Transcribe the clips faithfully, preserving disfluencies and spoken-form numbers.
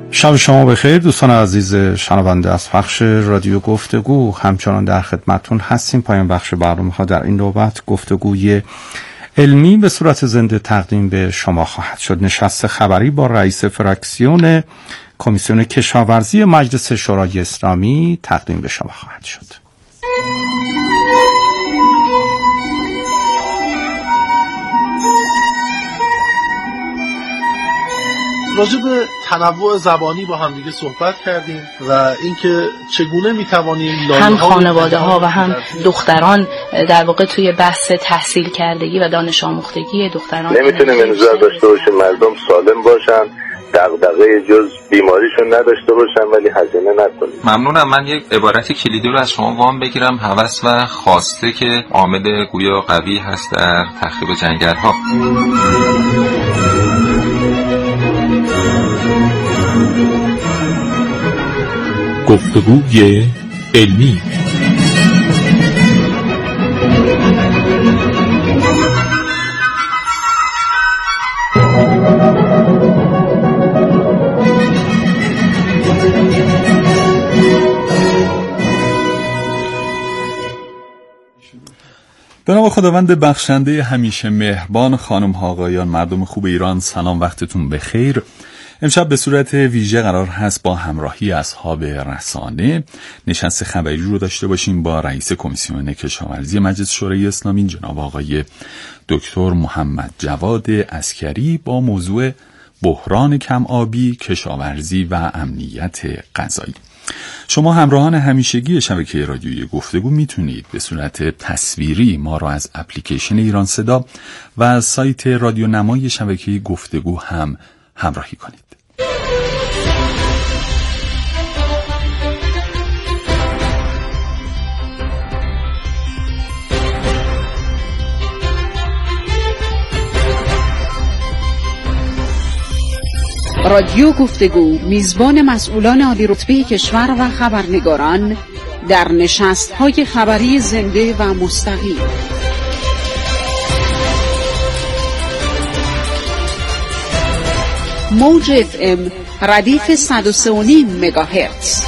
شب شما بخیر دوستان عزیز شنونده از پخش رادیو گفتگو، همچنان در خدمتتون هستیم. پایان بخش برنامه ها در این نوبت گفتگوی علمی به صورت زنده تقدیم به شما خواهد شد. نشست خبری با رئیس فراکسیون کمیسیون کشاورزی مجلس شورای اسلامی تقدیم به شما خواهد شد. راجع به تنوع زبانی با هم دیگه صحبت کردیم و اینکه چگونه میتوانیم هم خانواده ها و هم دختران در واقع توی بحث تحصیل کردگی و دانش آموختگی دختران نمیتونیم انتظار داشته باشیم مردم سالم باشن، دغدغه جز بیماریشون نداشته باشن ولی هزینه نکنیم. ممنونم. من یک عبارت کلیدی رو از شما وام بگیرم. هوس و خواسته که عامل گویا قوی هست در تخریب جنگل‌ها. گفتگوی علمی. به نام خداوند بخشنده همیشه مهربان، خانم ها آقایان، مردم خوب ایران، سلام، وقتتون بخیر. امشب به صورت ویژه قرار هست با همراهی اصحاب رسانه نشست خبری رو داشته باشیم با رئیس کمیسیون کشاورزی مجلس شورای اسلامی جناب آقای دکتر محمد جواد عسکری با موضوع بحران کم آبی، کشاورزی و امنیت غذایی. شما همراهان همیشگی شبکه رادیویی گفتگو میتونید به صورت تصویری ما را از اپلیکیشن ایران صدا و از سایت رادیو نمای شبکه گفتگو هم همراهی کنید. رادیو گفتگو میزبان مسئولان عالی رتبه کشور و خبرنگاران در نشست‌های خبری زنده و مستقیم. موج اف ام ردیف صد و سه و نیم مگاهرتز.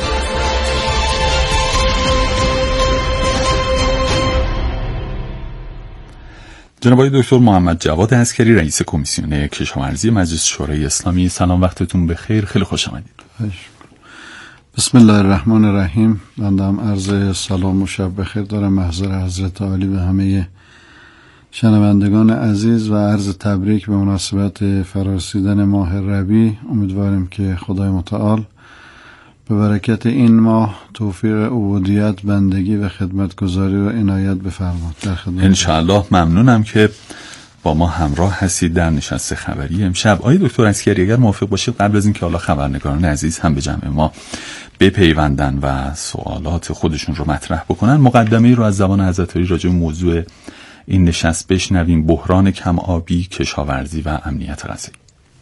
جناب آقای دکتر محمد جواد عسکری رئیس کمیسیون کشاورزی مجلس شورای اسلامی، سلام، وقتتون بخیر، خیلی خوش آمدید. بسم الله الرحمن الرحیم. بنده هم عرض سلام و شب بخیر دارم محضر حضرت عالی به همه شنوندگان عزیز و عرض تبریک به مناسبت فرارسیدن ماه ربیع. امیدواریم که خدای متعال به برکت این ماه توفیق عبودیت، بندگی و خدمتگزاری رو عنایت بفرماد. در خدمت انشاءالله. ممنونم که با ما همراه هستید در نشست خبری امشب. آقای دکتر عسکری اگر موافق باشید قبل از اینکه حالا خبرنگاران عزیز هم به جمع ما بپیوندن و سوالات خودشون رو مطرح بکنن، مقدمه‌ای رو از زبان حضرت علی راجع به موضوع این نشست بشنویم: بحران کم آبی، کشاورزی و امنیت غذایی.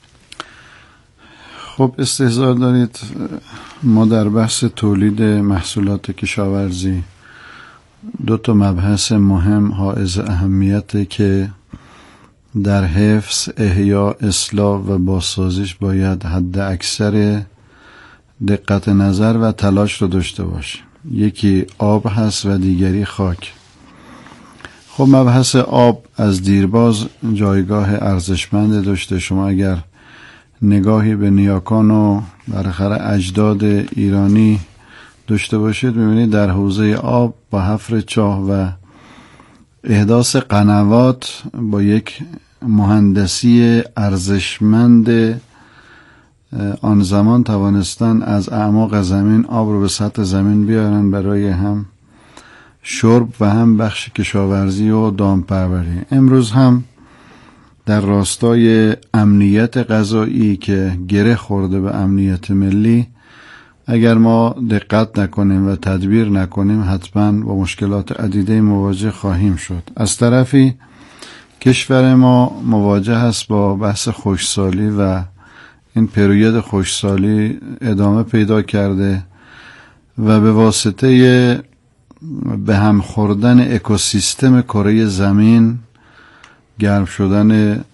خب استحضار دارید ما در بحث تولید محصولات کشاورزی دو تا مبحث مهم حائز اهمیته که در حفظ، احیا، اصلاح و بازسازیش باید حد اکثر دقت نظر و تلاش رو داشته باشه. یکی آب هست و دیگری خاک. خب مبحث آب از دیرباز جایگاه ارزشمند داشته. شما اگر نگاهی به نیاکان و بالاخره اجداد ایرانی داشته باشید می‌بینید در حوزه آب با حفر چاه و احداث قنوات با یک مهندسی ارزشمند آن زمان توانستن از اعماق زمین آب رو به سطح زمین بیارن برای هم شرب و هم بخش کشاورزی و دامپروری. امروز هم در راستای امنیت غذایی که گره خورده به امنیت ملی، اگر ما دقت نکنیم و تدبیر نکنیم حتما با مشکلات عدیده مواجه خواهیم شد. از طرفی کشور ما مواجه است با بحث خشکسالی و این پریود خشکسالی ادامه پیدا کرده و به واسطه به هم خوردن اکوسیستم کره زمین، گرم شدن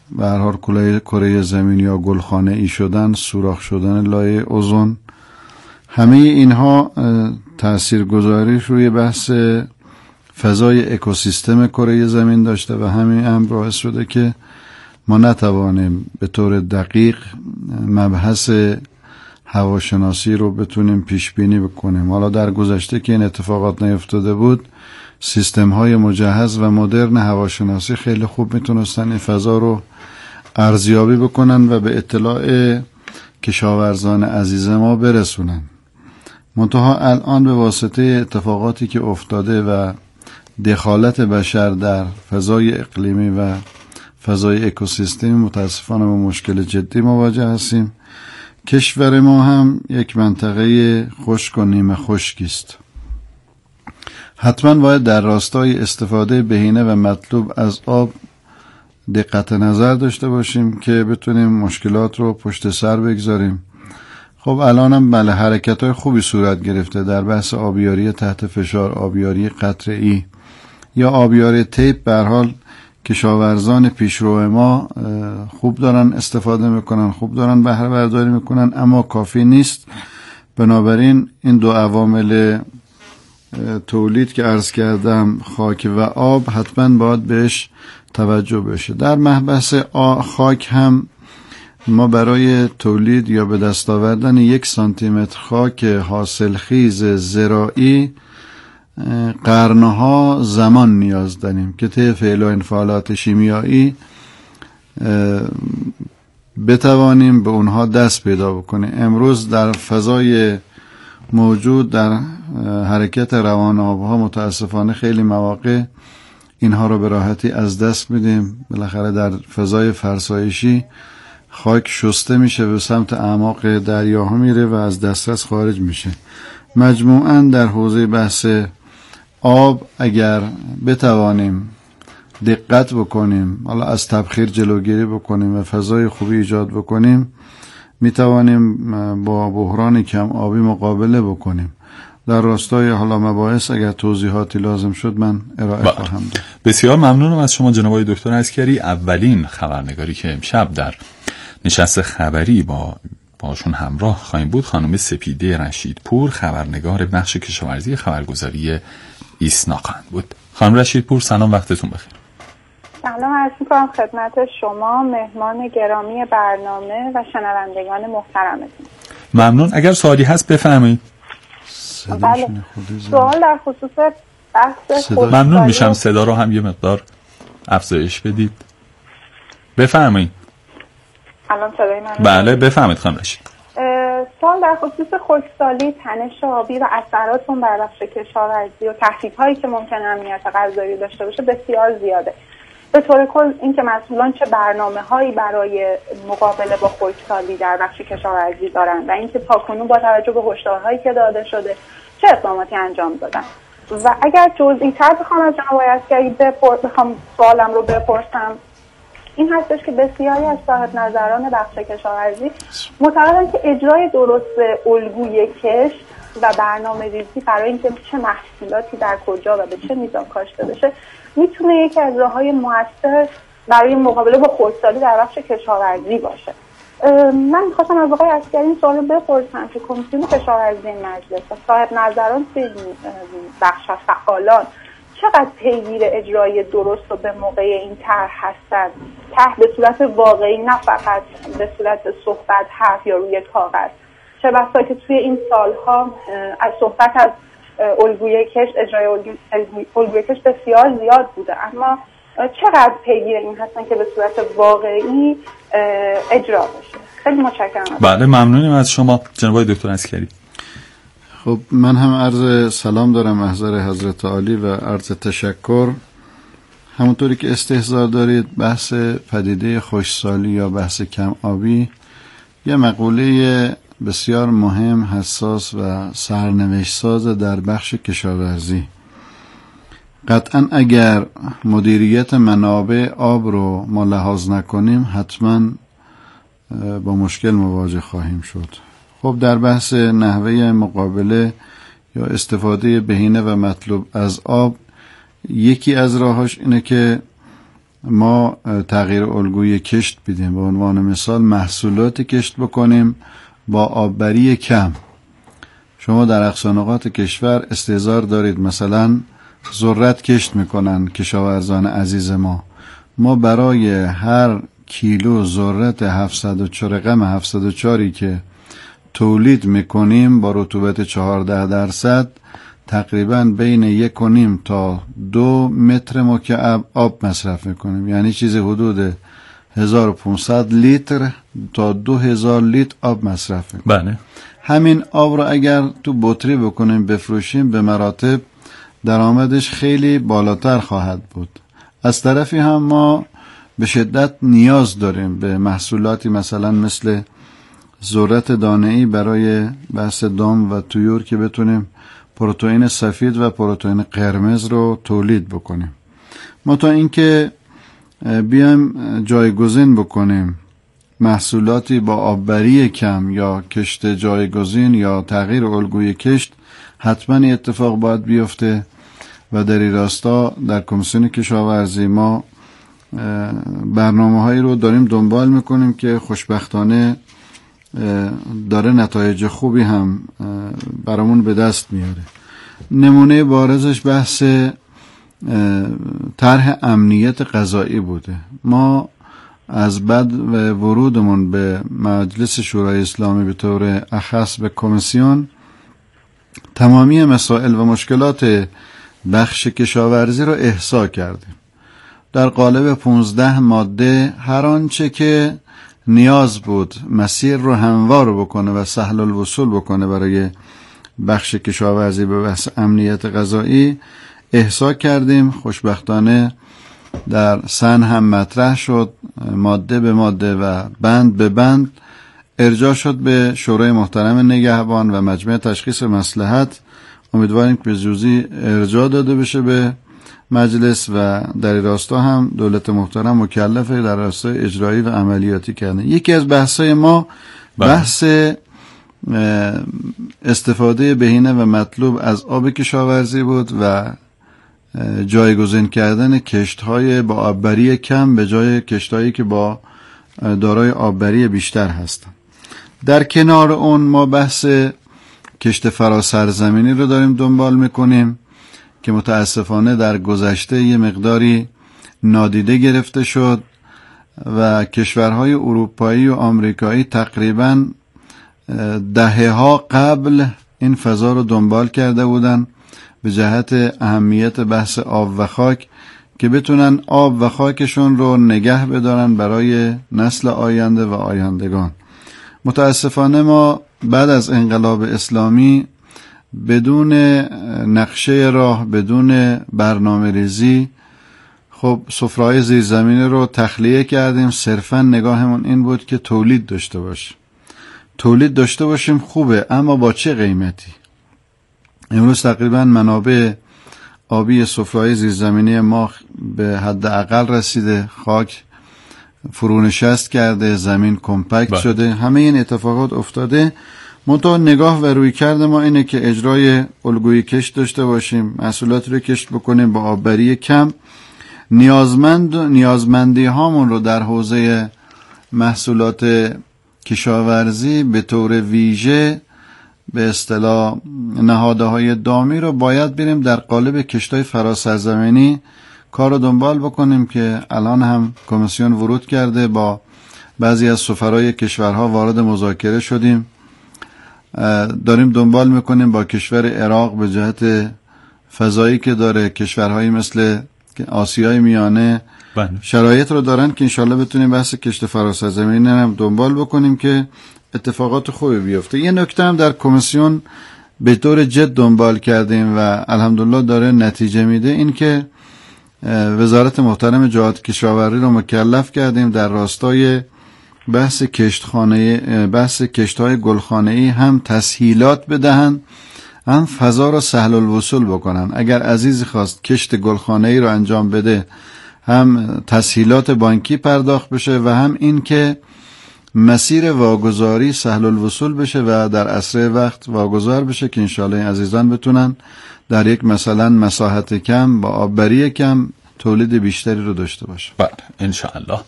به هر حال کره زمین یا گلخانه ای شدن، سوراخ شدن لایه اوزون، همه اینها تاثیرگذاریش روی بحث فضای اکوسیستم کره زمین داشته و همین امر باعث شده که ما نتوانیم به طور دقیق مبحث هواشناسی رو بتونیم پیش بینی بکنیم. حالا در گذشته که این اتفاقات نیفتاده بود، سیستم های مجهز و مدرن هواشناسی خیلی خوب میتونستن این فضا رو ارزیابی بکنن و به اطلاع کشاورزان عزیز ما برسونن. منتها الان به واسطه اتفاقاتی که افتاده و دخالت بشر در فضای اقلیمی و فضای اکوسیستمی متاسفانه با مشکل جدی مواجه هستیم. کشور ما هم یک منطقه خشک و نیمه خشکی است. حتما باید در راستای استفاده بهینه و مطلوب از آب دقت نظر داشته باشیم که بتونیم مشکلات رو پشت سر بگذاریم. خب الان هم بله حرکت‌های خوبی صورت گرفته در بحث آبیاری تحت فشار، آبیاری قطره‌ای یا آبیاری تیپ. به هر حال کشاورزان پیشرو ما خوب دارن استفاده میکنن، خوب دارن بهره برداری میکنن، اما کافی نیست. بنابراین این دو عوامل تولید که عرض کردم، خاک و آب، حتما باید بهش توجه بشه. در محبس خاک هم ما برای تولید یا به دست آوردن یک سانتی متر خاک حاصلخیز زراعی قرنها زمان نیاز داریم که طی فعل و انفعالات شیمیایی بتوانیم به اونها دست پیدا بکنیم. امروز در فضای موجود در حرکت روان آبها متاسفانه خیلی مواقع اینها رو به راحتی از دست میدیم. بالاخره در فضای فرسایشی خاک شسته میشه، به سمت اعماق دریاها میره و از دسترس خارج میشه. مجموعاً در حوزه بحث آب اگر بتوانیم دقت بکنیم، حالا از تبخیر جلوگیری بکنیم و فضای خوبی ایجاد بکنیم، میتوانیم با بحران کم آبی مقابله بکنیم. در راستای حالا مباحث اگر توضیحاتی لازم شد من ارائه با. خواهم داد. بسیار ممنونم از شما جناب آقای دکتر عسکری. اولین خبرنگاری که امشب در نشست خبری با باشون همراه خواهیم بود خانم سپیده رشیدپور، خبرنگار بخش کشاورزی خبرگزاری ایسنا خواهند بود. خانم رشیدپور سلام، وقتتون بخیر. سلام عرض می‌کنم خدمت شما مهمان گرامی برنامه و شنوندگان محترمتون. ممنون. اگر سوالی هست بفرمایید. بله. سوال در خصوص بحث خود. ممنون میشم صدا رو هم یه مقدار افزایش بدید. بفرمایید. الان صدای من؟ بله بفرمایید خانم رشید. سوال در خصوص خشکسالی، تنش آبی و اثرات اون بر بخش کشاورزی و تهدیدهایی که ممکنه امنیت غذایی داشته باشه بسیار زیاده. به طور کل اینکه مسئولان چه برنامه‌هایی برای مقابله با خشکسالی در بخش کشاورزی دارن و اینکه تاکنون با توجه به هشدارهایی که داده شده چه اقداماتی انجام دادن. و اگر جزئی‌تر بخوام از جناب آقای عسکری بخوام سوالم رو بپرسم، این هستش که بسیاری از صاحب نظران بخش کشاورزی معتقدند که اجرای درست الگوی کشت و برنامه‌ریزی برای اینکه چه محصولاتی در کجا و به چه میزان کاشته بشه میتونه یکی از راه‌های موثر برای مقابله با خشکسالی در بخش کشاورزی باشه. من می‌خواستم از آقای عسکری این سوال رو بپرسم که کمیسیون کشاورزی مجلس و صاحب نظران توی بخش فعالان چقدر پیگیر اجرای درست و به موقع این طرح هستند؟ طرح به صورت واقعی، نه فقط به صورت صحبت، حرف یا روی کاغذ. چه بسا که توی این سالها از صحبت از الگوی کشت، اجرای الگوی کشت بسیار زیاد بوده، اما چقدر پیگیر این هستن که به صورت واقعی اجرا بشه؟ خیلی متشکرم. بله ممنونیم از شما جناب آقای دکتر عسکری. خب من هم عرض سلام دارم محضر حضرت عالی و عرض تشکر. همونطوری که استحضار دارید بحث پدیده خشکسالی یا بحث کم آبی یه مقوله بسیار مهم، حساس و سرنوشت ساز در بخش کشاورزی. قطعا اگر مدیریت منابع آب رو ما لحاظ نکنیم حتما با مشکل مواجه خواهیم شد. خب در بحث نحوه مقابله یا استفاده بهینه و مطلوب از آب، یکی از راهاش اینه که ما تغییر الگوی کشت بدیم. به عنوان مثال محصولات کشت بکنیم با آببری کم. شما در اقصا نقاط کشور استحضار دارید مثلا ذرت کشت میکنن کشاورزان عزیز ما. ما برای هر کیلو ذرت هفتصد و چهار رقم هفتصد و چهار که تولید میکنیم با رطوبت چهارده درصد تقریبا بین یک و نیم تا دو متر مکعب آب مصرف میکنیم، یعنی چیزی حدود هزار و پانصد لیتر تا دو هزار لیتر آب مصرف میکنیم. بله. همین آب رو اگر تو بطری بکنیم بفروشیم به مراتب درآمدش خیلی بالاتر خواهد بود. از طرفی هم ما به شدت نیاز داریم به محصولاتی مثلا مثل ذرت دانه‌ای برای بحث دام و طیور که بتونیم پروتئین سفید و پروتئین قرمز رو تولید بکنیم. ما تا اینکه بیایم جایگزین بکنیم محصولاتی با آببری کم یا کشت جایگزین یا تغییر الگوی کشت، حتما اتفاق باید بیفته و در این راستا در کمیسیون کشاورزی ما برنامه هایی رو داریم دنبال میکنیم که خوشبختانه داره نتایج خوبی هم برامون به دست میاره. نمونه بارزش بحث طرح امنیت غذایی بوده. ما از بعد ورودمون به مجلس شورای اسلامی به طور اخص به کمیسیون تمامی مسائل و مشکلات بخش کشاورزی رو احصا کردیم. در قالب پانزده ماده هر آنچه که نیاز بود مسیر رو هموار بکنه و سهل الوصول بکنه برای بخش کشاورزی به بحث امنیت غذایی احصا کردیم. خوشبختانه در سن هم مطرح شد، ماده به ماده و بند به بند ارجاع شد به شورای محترم نگهبان و مجمع تشخیص مصلحت. امیدواریم که به زودی ارجاع داده بشه به مجلس و در راستا هم دولت محترم مکلفه در راستای اجرایی و عملیاتی کردن. یکی از بحث‌های ما بحث استفاده بهینه و مطلوب از آب کشاورزی بود و جایگزین کردن کشت‌های با آببری کم به جای کشت‌هایی که با دارای آببری بیشتر هستند. در کنار اون ما بحث کشت فراسرزمینی رو داریم دنبال میکنیم که متاسفانه در گذشته یه مقداری نادیده گرفته شد و کشورهای اروپایی و آمریکایی تقریباً دهه‌ها قبل این فضا رو دنبال کرده بودن به جهت اهمیت بحث آب و خاک که بتونن آب و خاکشون رو نگه بدارن برای نسل آینده و آیندگان. متاسفانه ما بعد از انقلاب اسلامی بدون نقشه راه، بدون برنامه ریزی خب سفره‌های زیرزمینی رو تخلیه کردیم. صرفا نگاهمون این بود که تولید داشته باشیم. تولید داشته باشیم خوبه، اما با چه قیمتی؟ امروز تقریبا منابع آبی سفره‌های زیرزمینی ما به حد اقل رسیده، خاک فرونشست کرده، زمین کمپکت با. شده. همه این اتفاقات افتاده. منتها نگاه و روی کرده ما اینه که اجرای الگوی کشت داشته باشیم، محصولات رو کشت بکنیم با آببری کم. نیازمند نیازمندی هامون رو در حوزه محصولات کشاورزی به طور ویژه به اصطلاح نهادهای دامی رو باید بریم در قالب کشتای فراسرزمینی کار رو دنبال بکنیم که الان هم کمیسیون ورود کرده، با بعضی از سفرای کشورها وارد مذاکره شدیم. داریم دنبال میکنیم با کشور عراق به جهت فضایی که داره، کشورهایی مثل آسیای میانه بله. شرایط رو دارن که انشالله بتونیم بحث کشت فراسرزمینی هم دنبال بکنیم که اتفاقات خوبی بیفته. یه نکته هم در کمیسیون به طور جد دنبال کردیم و الحمدلله داره نتیجه میده، این که وزارت محترم جهاد کشاورزی رو مکلف کردیم در راستای بحث کشتخانه بحث کشت‌های گلخانه‌ای هم تسهیلات بدهن، هم فضا رو سهل الوصول بکنن. اگر عزیزی خواست کشت گلخانه‌ای رو انجام بده، هم تسهیلات بانکی پرداخت بشه و هم این که مسیر واگذاری سهل الوصول بشه و در اسرع وقت واگذار بشه که انشالله این عزیزان بتونن در یک مثلا مساحت کم با آببری کم تولید بیشتری رو داشته باشه. بله انشاءالله.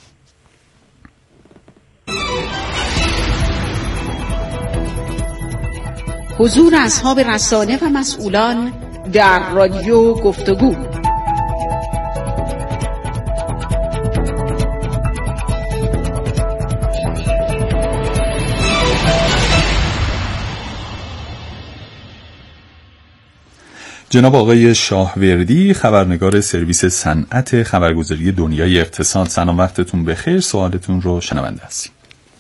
حضور اصحاب رسانه و مسئولان در رادیو گفتگو. جناب آقای شاهوردی، خبرنگار سرویس صنعت خبرگزاری دنیای اقتصاد، سلام وقتتون بخیر. سوالتون رو شنونده هستیم.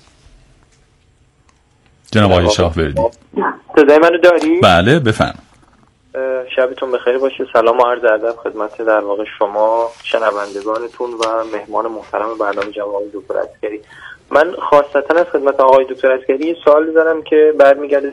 جناب آقای شاهوردی صدای منو داری؟ بله بفرمایید. شبتون بخیر باشه. سلام و عرض ادب خدمت در واقع شما شنوندگانتون و مهمان محترم برنامه جناب آقای دکتر عسکری. من خاصتا از خدمت آقای دکتر عسکری سوال دارم که برمیگرده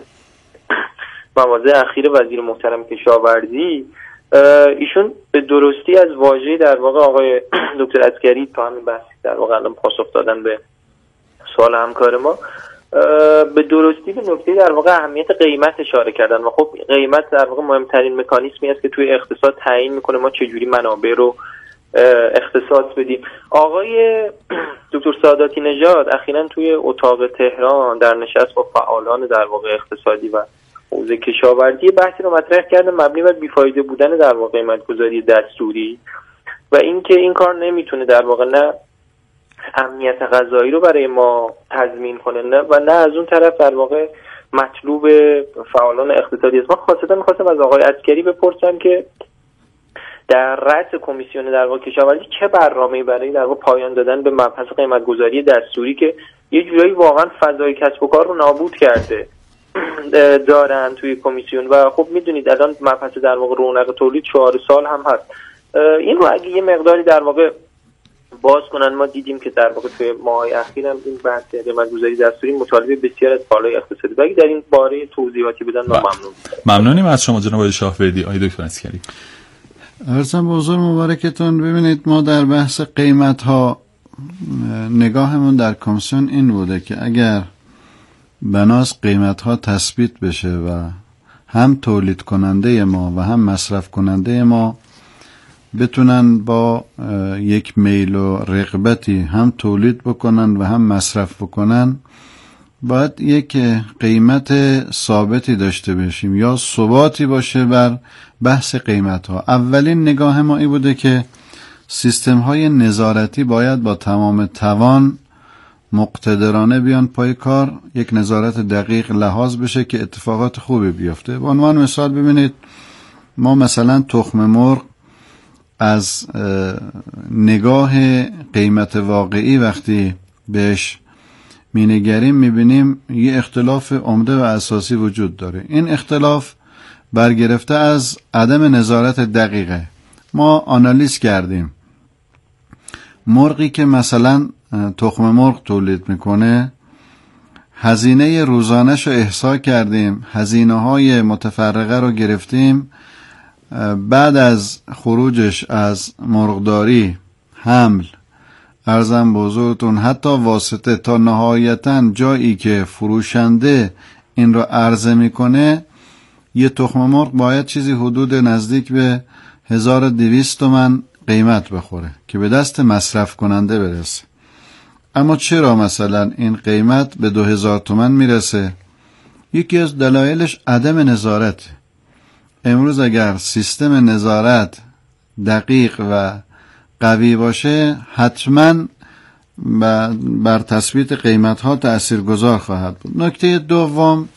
مواضع اخیر وزیر محترم کشاورزی. ایشون به درستی از واژه در واقع آقای دکتر عسکری تا همین بحث در واقع الان پاسخ دادن به سوال همکار ما به درستی به نکته در واقع اهمیت قیمت اشاره کردن و خب قیمت در واقع مهمترین مکانیزمی است که توی اقتصاد تعیین میکنه ما چجوری منابع رو اختصاص بدیم. آقای دکتر ساداتی نژاد اخیراً توی اتاق تهران در نشست با فعالان در واقع اقتصادی و حوزه کشاورزی بحثی رو مطرح کردن مبنی بر بیفایده بودن در واقع قیمت‌گذاری دستوری و اینکه این کار نمیتونه در واقع نه امنیت غذایی رو برای ما تضمین کنه نه و نه از اون طرف در واقع مطلوب فعالان اقتصادی است. من خاصتا می‌خواستم از آقای عسکری بپرسم که در رأس کمیسیون در واقع کشاورزی چه برنامه‌ای برای در واقع پایان دادن به مبحث قیمت‌گذاری دستوری که یه جورایی واقعا فضای کسب و کار رو نابود کرده دارن توی کمیسیون و خب میدونید الان مبحث در واقع رونق تولید چهار سال هم هست. این رو اگه یه مقداری در واقع باز کنن، ما دیدیم که در واقع توی ماهای اخیر هم این بحث قیمت‌گذاری دستوری مطالبه بسیار از پالای اقتصادی و اگه در این باره توضیحاتی بدن ما ممنون. ممنونیم از شما جناب شاهوردی. آقای دکتر عسکری. عرضم به حضور مبارکتون. ببینید ما در بحث قیمت ها نگاهمون در کمیسیون این بوده که اگر بناس قیمت ها تثبیت بشه و هم تولید کننده ما و هم مصرف کننده ما بتونن با یک میل و رغبتی هم تولید بکنن و هم مصرف بکنن، باید یک قیمت ثابتی داشته باشیم یا ثباتی باشه بر بحث قیمت ها. اولین نگاه ما این بوده که سیستم های نظارتی باید با تمام توان مقتدرانه بیان پای کار، یک نظارت دقیق لحاظ بشه که اتفاقات خوبی بیفته. به عنوان مثال ببینید ما مثلا تخم مرغ از نگاه قیمت واقعی وقتی بهش مینگریم میبینیم یه اختلاف عمده و اساسی وجود داره. این اختلاف برگرفته از عدم نظارت دقیقه. ما آنالیز کردیم مرغی که مثلا تخم مرغ تولید میکنه هزینه روزانش رو احصا کردیم، هزینه های متفرقه رو گرفتیم، بعد از خروجش از مرغداری، حمل، ارزم به حضورتون حتی واسطه تا نهایتاً جایی که فروشنده این رو عرضه میکنه، یه تخم مرغ باید چیزی حدود نزدیک به هزار و دویست تومن قیمت بخوره که به دست مصرف کننده برسه. اما چرا مثلا این قیمت به دو هزار تومن میرسه؟ یکی از دلایلش عدم نظارت. امروز اگر سیستم نظارت دقیق و قوی باشه حتما بر تثبیت قیمت ها تأثیرگذار خواهد بود. نکته دوم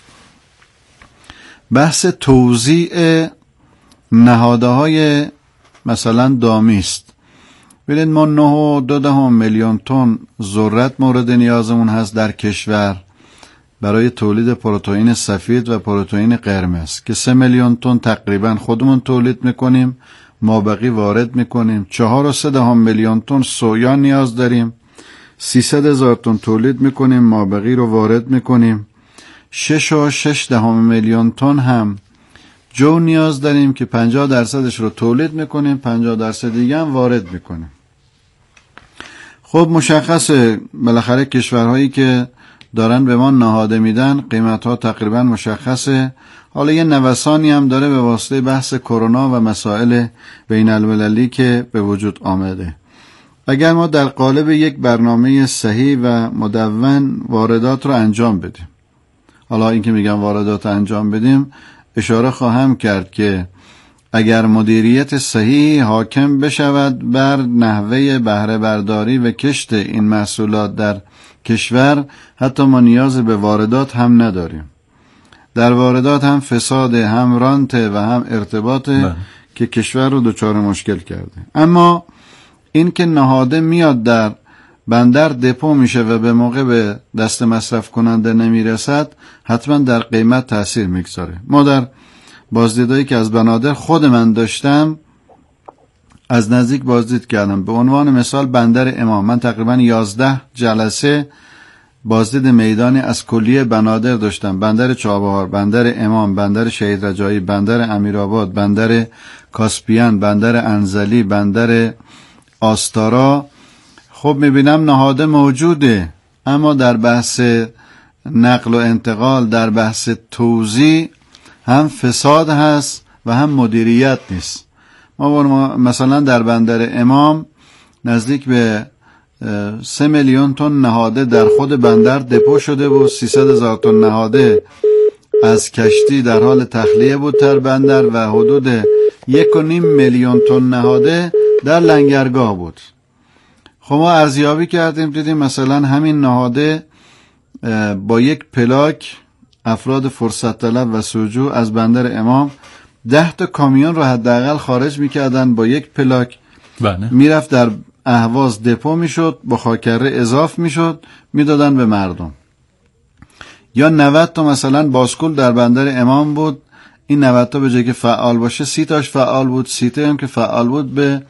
بحث توزیع نهادهای مثلا دامی است. ببینید ما نه و دو دهم میلیون تن ذرت مورد نیازمون هست در کشور برای تولید پروتئین سفید و پروتئین قرمز که سه میلیون تن تقریبا خودمون تولید میکنیم، مابقی وارد میکنیم. چهار و سه دهم میلیون تن سویا نیاز داریم، سیصد هزار تن تولید میکنیم، مابقی رو وارد میکنیم. شش و شش دهم میلیون تن هم جو نیاز داریم که پنجاه درصدش رو تولید میکنیم، پنجاه درصد دیگه هم وارد میکنیم. خب مشخصه بالاخره کشورهایی که دارن به ما نهاده میدن قیمت ها تقریبا مشخصه. حالا یه نوسانی هم داره به واسطه بحث کرونا و مسائل بین المللی که به وجود آمده. اگر ما در قالب یک برنامه صحیح و مدون واردات رو انجام بدیم، حالا این که میگم واردات انجام بدیم اشاره خواهم کرد که اگر مدیریت صحیح حاکم بشود بر نحوه بهره برداری و کشت این محصولات در کشور، حتی ما نیاز به واردات هم نداریم. در واردات هم فساد، هم رانت و هم ارتباط که کشور رو دچار مشکل کرده. اما این که نهاده میاد در بندر دپو میشه و به موقع به دست مصرف کننده نمیرسد، حتما در قیمت تأثیر میگذاره. ما در بازدیدایی که از بنادر خود من داشتم از نزدیک بازدید کردم. به عنوان مثال بندر امام، من تقریبا یازده جلسه بازدید میدانی از کلیه بنادر داشتم. بندر چابهار، بندر امام، بندر شهید رجایی، بندر امیرآباد، بندر کاسپیان، بندر انزلی، بندر آستارا. خب میبینم نهاده موجوده، اما در بحث نقل و انتقال، در بحث توزیع هم فساد هست و هم مدیریت نیست. ما مثلا در بندر امام نزدیک به سه میلیون تن نهاده در خود بندر دپو شده بود. سیصد هزار تن نهاده از کشتی در حال تخلیه بود در بندر و حدود یک و نیم میلیون تن نهاده در لنگرگاه بود. خب ما ارزیابی کردیم، دیدیم مثلا همین نهاده با یک پلاک افراد فرصت طلب و سوجو از بندر امام ده تا کامیون رو حداقل خارج میکردن با یک پلاک. بله. میرفت در اهواز دپو میشد، با خاکره اضاف میشد، میدادن به مردم. یا نود تا مثلا باسکول در بندر امام بود، این نود تا به جای که فعال باشه سی تاش فعال بود، سی تا هم که فعال بود به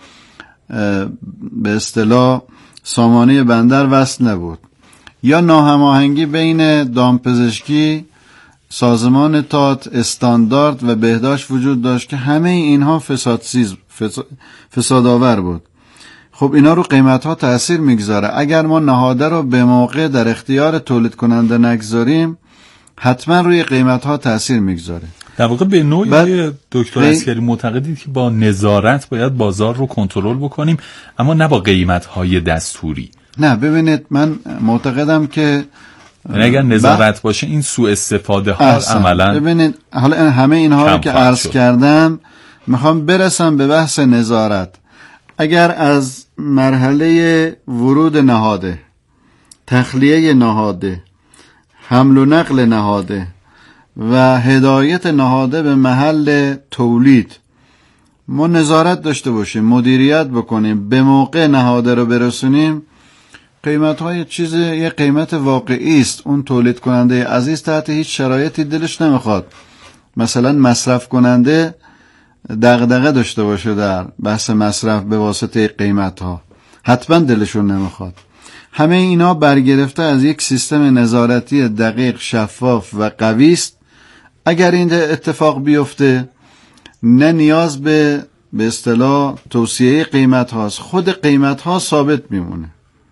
به اصطلاح سامانه بندر وصل نبود. یا ناهماهنگی بین دامپزشکی، سازمان تات، استاندارد و بهداشت وجود داشت که همه اینها فسادسیز فسادآور بود. خب اینا رو قیمت ها تأثیر میگذاره. اگر ما نهاده رو به موقع در اختیار تولید کننده نگذاریم، حتما روی قیمت ها تأثیر میگذاره. در واقع به نوعی دکتر عسکری معتقدید که با نظارت باید بازار رو کنترل بکنیم، اما نه با قیمت های دستوری. نه ببینید، من معتقدم که اگر نظارت ب... باشه این سوء استفاده ها عملا. ببینید حالا همه اینها رو که عرض شد. کردم میخوام برسم به بحث نظارت. اگر از مرحله ورود نهاده، تخلیه نهاده، حمل و نقل نهاده و هدایت نهاده به محل تولید ما نظارت داشته باشیم، مدیریت بکنیم، به موقع نهاده رو برسونیم، قیمت های چیز یه قیمت واقعی است. اون تولید کننده عزیز تحت هیچ شرایطی دلش نمیخواد مثلا مصرف کننده دغدغه داشته باشه در بحث مصرف به واسطه قیمت ها، حتما دلشون نمیخواد. همه اینا برگرفته از یک سیستم نظارتی دقیق، شفاف و قوی است. اگر این اتفاق بیفته، نه نیاز به به اصطلاح توصیه قیمت هاست، خود قیمت ها ثابت میمونه.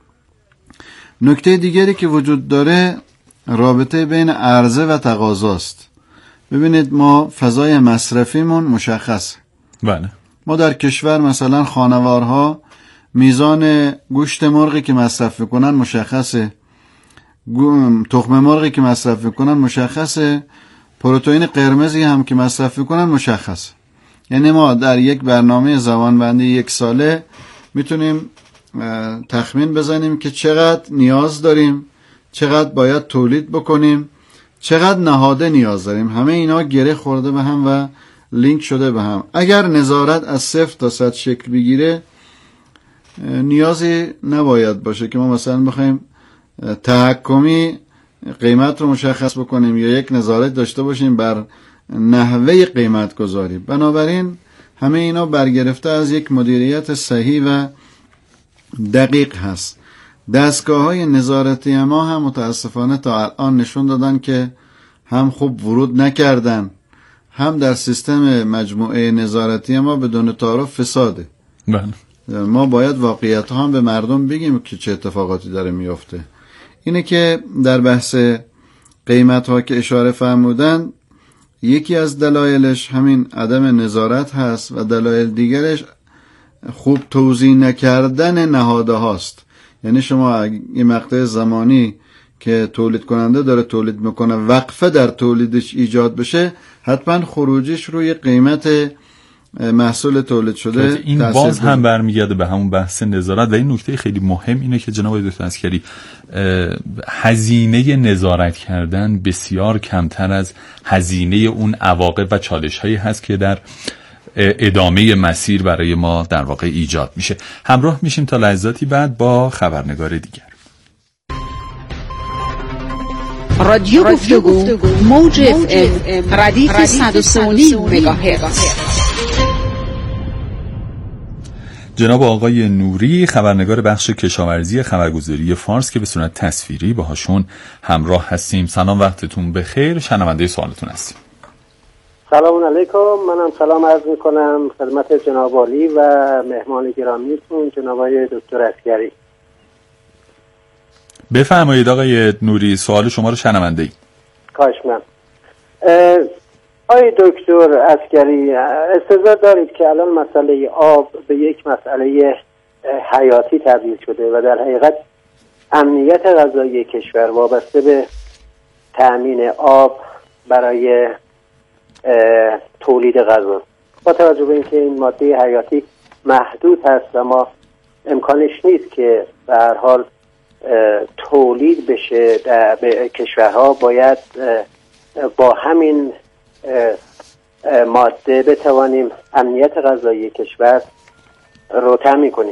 نکته دیگری که وجود داره رابطه بین عرضه و تقاضاست. ببینید ما فضای مصرفیمون مشخص. بله. ما در کشور مثلا خانوارها میزان گوشت مرغی که مصرف میکنن مشخصه، تخم مرغی که مصرف میکنن مشخصه، پروتئین قرمزی هم که مصرف میکنن مشخصه. یعنی ما در یک برنامه زمانبندی یک ساله میتونیم تخمین بزنیم که چقدر نیاز داریم، چقدر باید تولید بکنیم، چقدر نهاده نیاز داریم. همه اینا گره خورده به هم و لینک شده به هم. اگر نظارت از صفر تا صد شکل بگیره، نیازی نباید باشه که ما مثلا بخوایم تحکمی قیمت رو مشخص بکنیم یا یک نظارت داشته باشیم بر نحوه قیمت گذاری. بنابراین همه اینا برگرفته از یک مدیریت صحیح و دقیق هست. دستگاه های نظارتی ما هم متاسفانه تا الان نشون دادن که هم خوب ورود نکردن، هم در سیستم مجموعه نظارتی ما بدون تعارف فساده. بله. ما باید واقعیت ها هم به مردم بگیم که چه اتفاقاتی داره میفته. اینه که در بحث قیمت ها که اشاره فرمودن، یکی از دلایلش همین عدم نظارت هست و دلایل دیگرش خوب توزیع نکردن نهاده هاست. یعنی شما یه مقطع زمانی که تولید کننده داره تولید میکنه وقفه در تولیدش ایجاد بشه، حتما خروجش روی قیمت محصول تولید شده. این باز هم برمیگرده به همون بحث نظارت و این نکته خیلی مهم اینه که جناب دکتر عسکری هزینه نظارت کردن بسیار کمتر از هزینه اون عواقب و چالش هایی هست که در ادامه مسیر برای ما در واقع ایجاد میشه. همراه میشیم تا لحظاتی بعد با خبرنگار دیگر. رادیو گفتگو موج اف ام ردیف صد و سه و نیم مگاهرتز. جناب آقای نوری خبرنگار بخش کشاورزی خبرگزاری فارس که به صورت تصویری باهاشون همراه هستیم. سلام، وقتتون بخیر. شنونده سوالتون هستیم. سلام علیکم. منم سلام عرض میکنم خدمت جناب عالی و مهمان گرامیتون جناب آقای دکتر عسکری. بفرمایید آقای نوری، سوال شما رو شنونده ای. کاش من آقای دکتر عسکری استظهار دارید که الان مسئله آب به یک مسئله حیاتی تبدیل شده و در حقیقت امنیت غذایی کشور وابسته به تأمین آب برای تولید غذا. با توجه به اینکه این ماده حیاتی محدود هست و ما امکانش نیست که به هر حال تولید بشه در کشورها، باید با همین ماده بتوانیم امنیت غذایی کشور رو تامین کنیم.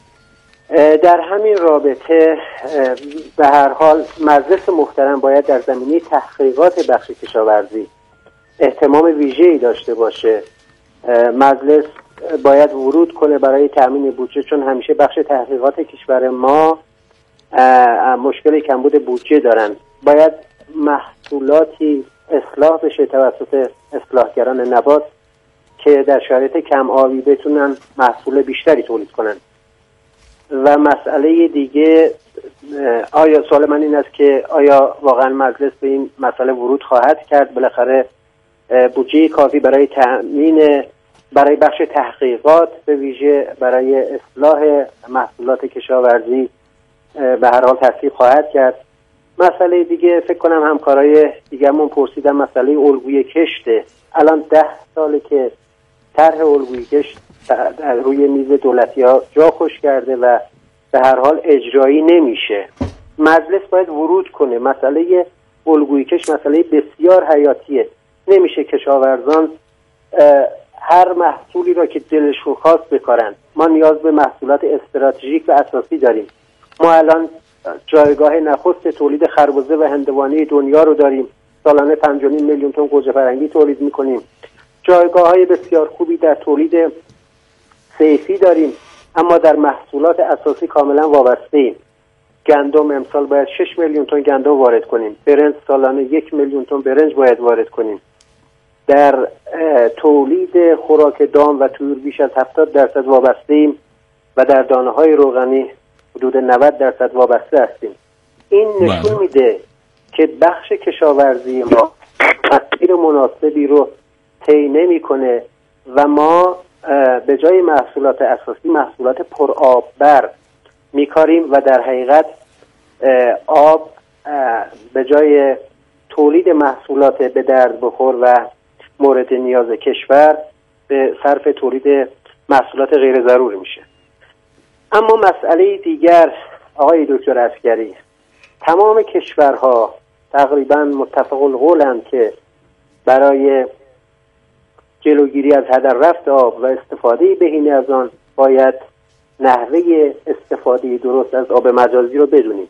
در همین رابطه به هر حال مجلس محترم باید در زمینه تحقیقات بخش کشاورزی اهتمام ویژه‌ای داشته باشه. مجلس باید ورود کنه برای تامین بودجه، چون همیشه بخش تحقیقات کشور ما مشکل کمبود بودجه دارن. باید محصولاتی اصلاح بشه توسط اصلاحگران نبات که در شرایط کم آبی بتونن محصول بیشتری تولید کنن. و مسئله دیگه، آیا سوال من این است که آیا واقعا مجلس به این مسئله ورود خواهد کرد؟ بالاخره بودجه کافی برای تأمین برای بخش تحقیقات به ویژه برای اصلاح محصولات کشاورزی به هر حال تصویب خواهد کرد. مسئله دیگه فکر کنم همکارای دیگه‌مون پرسیدن، مسئله الگوی کشته. الان ده ساله که طرح الگوی کشت روی میز دولتی‌ها جا خوش کرده و به هر حال اجرایی نمیشه. مجلس باید ورود کنه. مسئله الگوی کشت مسئله بسیار حیاتیه. نمیشه کشاورزان هر محصولی را که دلشون خواست بکارن. ما نیاز به محصولات استراتژیک و اساسی داریم. ما الان جایگاه نخست تولید خربزه و هندوانه دنیا رو داریم. سالانه پنج و نیم میلیون تن گوجه فرنگی تولید میکنیم. جایگاه‌های بسیار خوبی در تولید صیفی داریم، اما در محصولات اساسی کاملا وابسته ایم. گندم امسال باید شش میلیون تن گندم وارد کنیم. برنج سالانه یک میلیون تن برنج باید وارد کنیم. در تولید خوراک دام و طیور بیش از هفتاد درصد وابسته ایم و در دانه‌های روغنی حدود نود درصد وابسته هستیم. این نشون میده که بخش کشاورزی ما مسیر مناسبی رو طی نمی‌کنه و ما به جای محصولات اساسی محصولات پرآب بر می‌کاریم و در حقیقت آب به جای تولید محصولات به درد بخور و مورد نیاز کشور به صرف تولید محصولات غیر ضروری میشه. اما مسئله دیگر آقای دکتر عسکری، تمام کشورها تقریبا متفق القولند که برای جلوگیری از هدر رفت آب و استفاده بهینه از آن باید نحوه استفاده درست از آب مجازی رو بدونیم.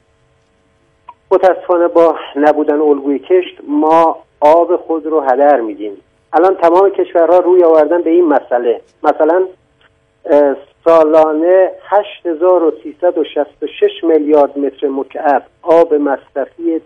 متاسفانه با نبودن الگوی کشت ما آب خود رو هدر میدیم. الان تمام کشورها روی آوردن به این مسئله. مثلا سالانه هشت هزار و سیصد و شصت و شش میلیارد متر مکعب آب مصرفی